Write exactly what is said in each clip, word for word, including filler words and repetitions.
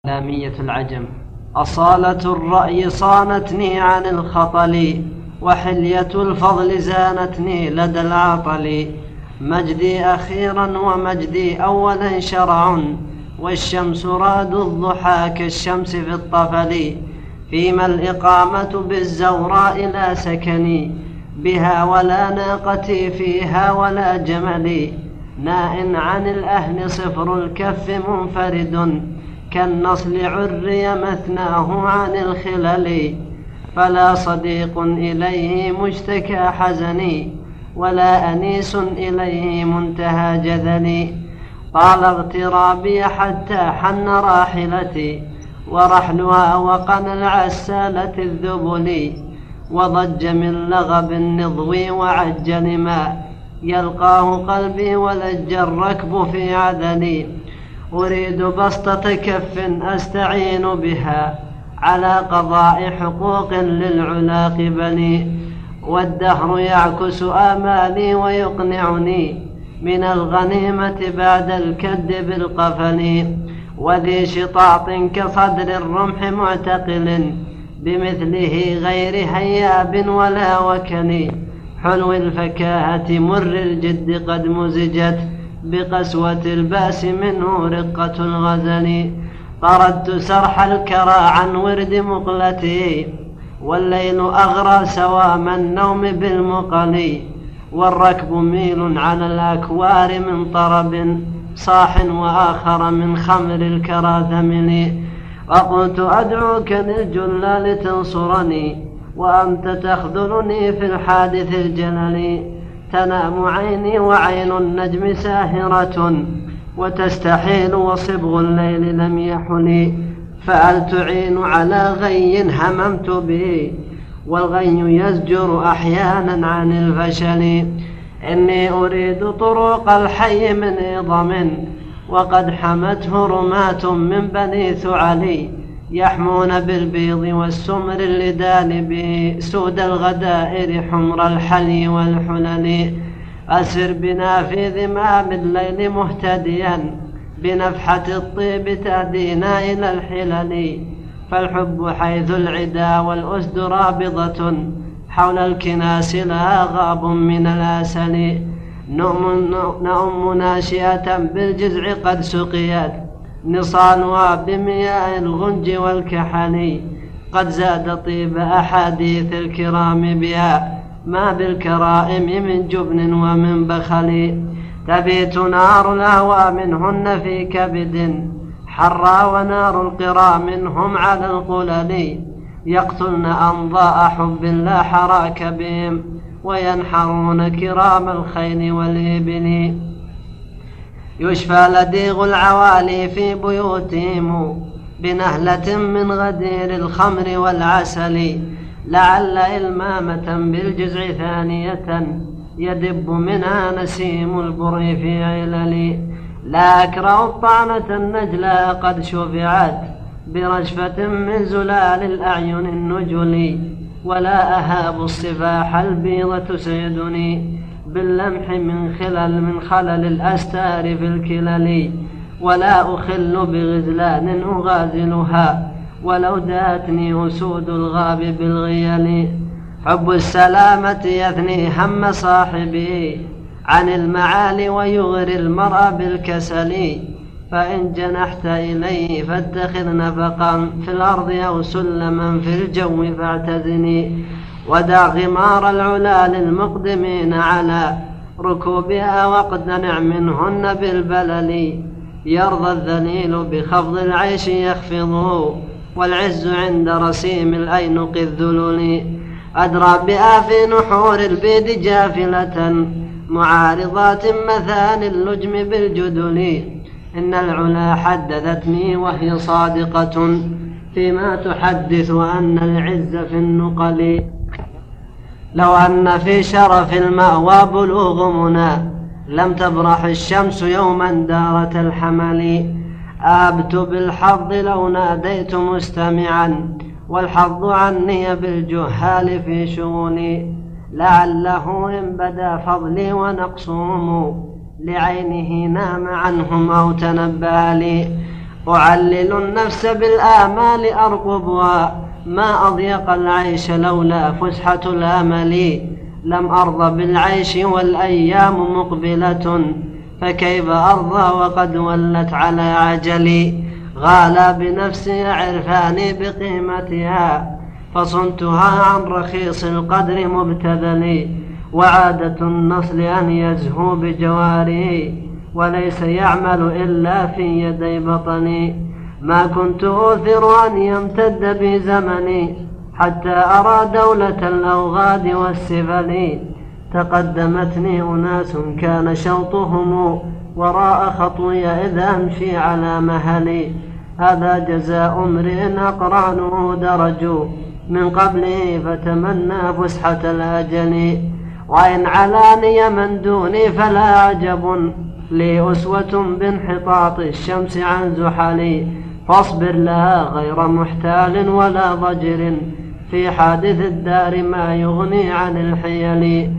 لامية العجم. أصالة الرأي صانتني عن الخطل، وحلية الفضل زانتني لدى العطل. مجدي أخيرا ومجدي أولا شرع، والشمس راد الضحى كالشمس في الطفل. فيما الإقامة بالزوراء لا سكني بها، ولا ناقتي فيها ولا جملي. ناء عن الأهل صفر الكف منفرد، كالنصل عري مثناه عن الخلل. فلا صديق إليه مشتكى حزني، ولا أنيس إليه منتهى جذلي. طال اغترابي حتى حن راحلتي، ورحلها وقنا العسالة الذبل. وضج من لغب النضو وعج لما يلقاه قلبي، ولج الركب في عذلي. أريد بسطة كف أستعين بها على قضاء حقوق للعلا قبلي. والدهر يعكس آمالي ويقنعني من الغنيمة بعد الكد بالقفل. وذي شطاط كصدر الرمح معتقل، بمثله غير هياب ولا وكل. حلو الفكاهة مر الجد قد مزجت، بقسوة الباس منه رقة الغزل. طردت سرح الكرى عن ورد مقلتي، والليل أغرى سوام النوم بالمقل. والركب ميل على الأكوار من طرب صاح، وآخر من خمر الكرى ثمل. وقلت أدعوك للجلال تنصرني، وأنت تخذلني في الحادث الجلل. تنام عيني وعين النجم ساهرة، وتستحيل وصبغ الليل لم يحني. فهل تعين على غي هممت به، والغي يزجر أحيانا عن الفشل. إني أريد طرق الحي من إضم، وقد حمته رماة من بني ثعلي. يحمون بالبيض والسمر اللدان به، سود الغدائر حمر الحلي والحلل. أسر بنا في ذمام الليل مهتديا، بنفحة الطيب تهدينا إلى الحلل. فالحب حيث العدا والأسد رابضة، حول الكناس لا غاب من الأسل. نؤم ناشئة بالجزع قد سقيت، نصالها بمياه الغنج والكحل. قد زاد طيب أحاديث الكرام بها، ما بالكرائم من جبن ومن بخل. تبيت نار الهوى منهن في كبد، حرى ونار القرى منهم على القلل. يقتلن أنضاء حب لا حراك بهم، وينحرون كرام الخيل والإبل. يشفى لديغ العوالي في بيوتهم، بنهلة من غدير الخمر والعسل. لعل إلمامة بالجزع ثانية، يدب منها نسيم البر في علل. لا أكره الطعنة النجلى قد شفعت، برجفة من زلال الأعين النجل. ولا أهاب الصفاح البيض تسعدني، باللمح من خلل من خلل الأستار في الكلل. ولا أخل بغزلان أغازلها، ولو داتني أسود الغاب بالغيل. حب السلامة يثني هم صاحبه عن المعالي، ويغري المرء بالكسل. فإن جنحت إليه فاتخذ نفقا في الأرض، أو سلما في الجو فاعتزني. ودع غمار العلا للمقدمين على ركوبها، واقتنع منهن بالبلل. يرضى الذليل بخفض العيش يخفضه، والعز عند رسيم الأينق الذلل. أدرى بها في نحور البيد جافلة، معارضات مثاني اللجم بالجدل. إن العلا حدثتني وهي صادقة، فيما تحدث أن العز في النقل. لو أن في شرف المأوى بلوغ منى، لم تبرح الشمس يوما دارة الحمل. آبت بالحظ لو ناديت مستمعا، والحظ عني بالجهال في شغلي. لعله إن بدا فضلي ونقصهم، لعينه نام عنهم أو تنبه لي. أعلل النفس بالآمال أرقبها، ما أضيق العيش لولا فسحة الآمل. لم أرض بالعيش والأيام مقبلة، فكيف أرضى وقد ولت على عجلي. غالى بنفسي عرفاني بقيمتها، فصنتها عن رخيص القدر مبتذلي. وعادة النصل أن يزهو بجواره، وليس يعمل إلا في يدي بطني. ما كنت أؤثر أن يمتد بي زمني، حتى أرى دولة الأوغاد والسفل. تقدمتني أناس كان شوطهم وراء خطوي إذ أمشي على مهلي. هذا جزاء امرئ أقرانه درجوا من قبله، فتمنى فسحة الأجل. وإن علاني من دوني فلا عجب لي أسوة بانحطاط الشمس عن زحلي. فاصبر لها غير محتال ولا ضجر، في حادث الدار ما يغني عن الحيل.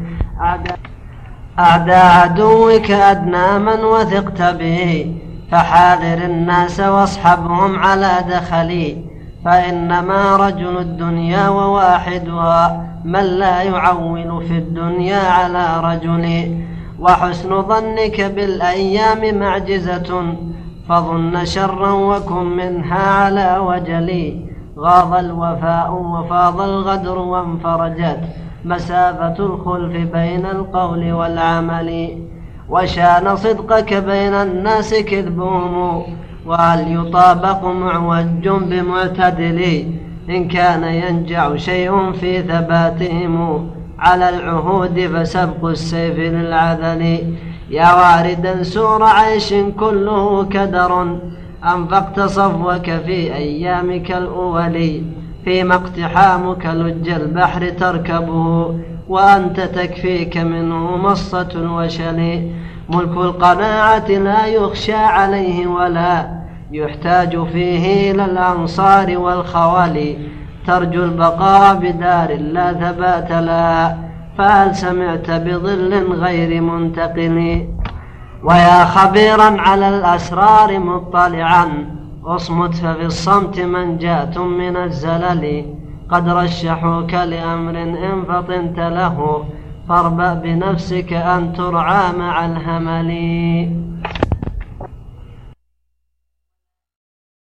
أعداء عدوك أدنى من وثقت به، فحاذر الناس واصحبهم على دخلي. فإنما رجل الدنيا وواحدها، من لا يعول في الدنيا على رجل. وحسن ظنك بالأيام معجزة، فظن شرا وكن منها على وجلي. غاض الوفاء وفاض الغدر وانفرجت مسافة الخلف بين القول والعمل. وشان صدقك بين الناس كذبهم، وهل يطابق معوج بمعتدل. إن كان ينجع شيء في ثباتهم على العهود، فسبق السيف للعذل. يا واردا سور عيش كله كدر، أنفقت صفوك في أيامك الأول. فيما اقتحامك لج البحر تركبه، وأنت تكفيك منه مصة الوشل. ملك القناعة لا يخشى عليه ولا يحتاج فيه إلى الأنصار والخوال. ترجو البقاء بدار لا ثبات لها، فهل سمعت بظل غير منتقل. ويا خبيرا على الأسرار مطلعا، اصمت ففي الصمت منجاة من الزلل. قد رشحوك لأمر إن فطنت له، فاربأ بنفسك أن ترعى مع الهمل.